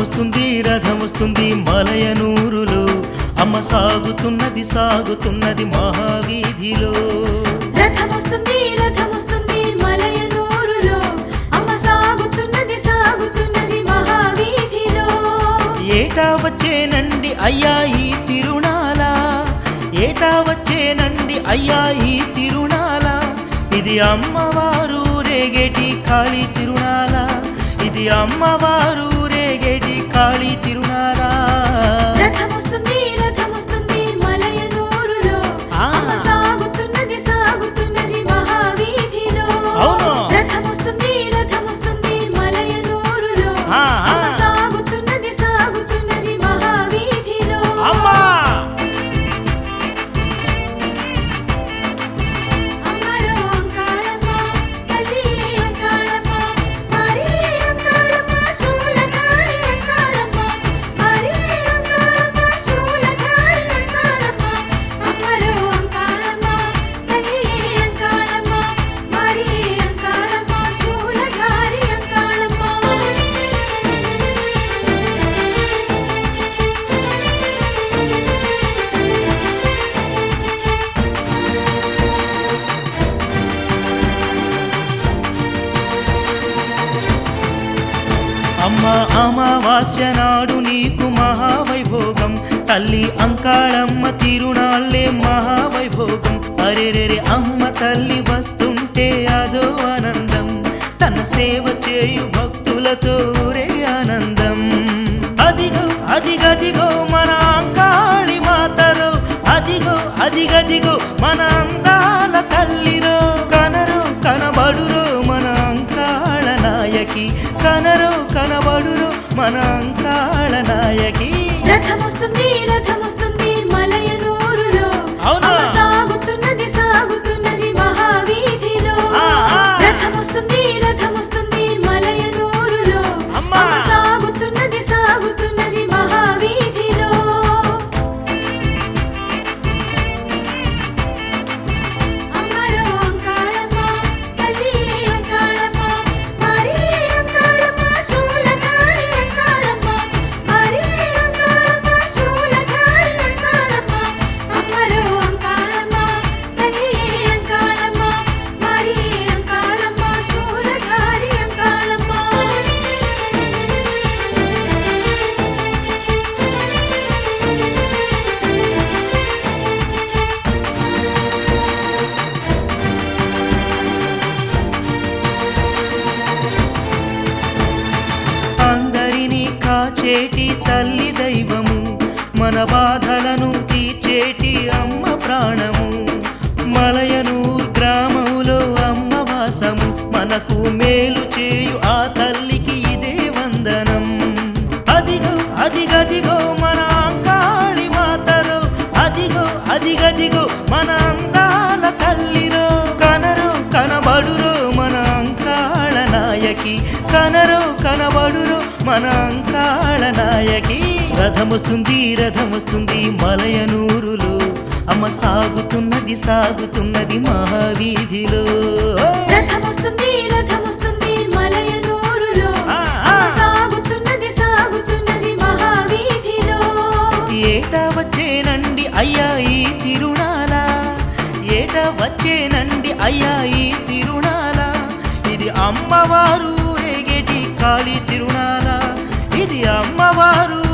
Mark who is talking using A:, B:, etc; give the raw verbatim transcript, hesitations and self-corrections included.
A: రథమొస్తుంది రథమొస్తుంది మలయనూరులో అమ్మ సాగుతున్నది సాగుతున్నది మహావీధిలో.
B: రథమొస్తుంది రథమొస్తుంది మలయనూరులో అమ్మ సాగుతున్నది సాగుతున్నది మహావీధిలో.
A: ఏటా వచ్చేనండి అయ్యా ఈ తిరునాళ, ఏటా వచ్చేనండి అయ్యా ఈ తిరునాళ. ఇది అమ్మవారు రేగేటి కాళీ తిరునాళ, ఇది అమ్మవారు రేగేటి కాళీ తిరునాళ.
B: రథమొస్తుంది రథమొస్తుంది మలయనూరులో అమ్మ సాగుతున్నది సాగుతున్నది మహావీధిలో. రథమొస్తుంది రథమొస్తుంది మలయనూరులో అమ్మ సాగుతున్నది సాగుతున్నది మహావీధిలో. అమ్మరో అంకాళమ్మ తల్లి అంకాళమ్మ మరి అంకాళమ్మ శూలధారి అంకాళమ్మ మరి అంకాళమ్మ శూలధారి అంకాళమ్మ. అమ్మరో అంకాళమ్మ తల్లి అంకాళమ్మ మరి అంకాళమ్మ శూలధారి అంకాళమ్మ.
A: అమ్మ అమావాస్య నాడు నీకు మహావైభోగం, తల్లి అంకాళమ్మ తిరునాళ్ళే మహావైభోగం. అరెరెరె అమ్మ తల్లి వస్తుంటే అదో ఆనందం, తన సేవ చేయు భక్తులతో రే ఆనందం. అదిగో అదిగదిగో మన అంకాళి మాతరో, అదిగో అదిగదిగో మన అందాల తల్లిరో. కనరో కనబడురో మన అంకాళ నాయకి, కనరో కనబడురో మన అంకాళ నాయకి.
B: రథమొస్తుంది రథమొస్తుంది మలయనూరులో
A: అవునా?
B: అమ్మ సాగుతున్నది సాగుతున్నది మహావీధిలో. రథమొస్తుంది రథమొస్తుంది మలయనూరులో
A: అమ్మ.
B: అమ్మ సాగుతున్నది సాగుతున్నది మహావీధిలో. అమ్మరో అంకాళమ్మ తల్లి అంకాళమ్మ మరి అంకాళమ్మ శూలధారి అంకాళమ్మ మరి అంకాళమ్మ శూలధారి అంకాళమ్మ. అమ్మరో అంకాళమ్మ తల్లి అంకాళమ్మ మరి అంకాళమ్మ శూలధారి అంకాళమ్మ.
A: అందరినీ కాచేటి తల్లి దైవము, మన బాధలను తీర్చేటి అమ్మ ప్రాణము. మలయనూర్ గ్రామములో అమ్మ వాసము, మనకు మేలు చేయు ఆ తల్లికి ఇదే వందనం. అదిగో అదిగదిగో మన అంకాళి మాతరో, అదిగో అదిగదిగో మన అందాల తల్లిరో. కనరో కనబడురో మన అంకాళ నాయకి, కనరో కనబడురో మన అంకాళ నాయకి. రథమొస్తుంది రథమొస్తుంది మలయనూరులో అమ్మ సాగుతున్నది సాగుతున్నది మహావీధిలో.
B: రథమొస్తుంది రథమొస్తుంది మలయనూరులో అమ్మ సాగుతున్నది సాగుతున్నది మహావీధిలో.
A: ఏటా వచ్చేనండి అయ్యా ఈ తిరునాళ, ఏటా వచ్చేనండి అయ్యా ఈ తిరునాళ. ఇది అమ్మవారు రేగేటి కాళీ తిరునాళ, ఇది అమ్మవారు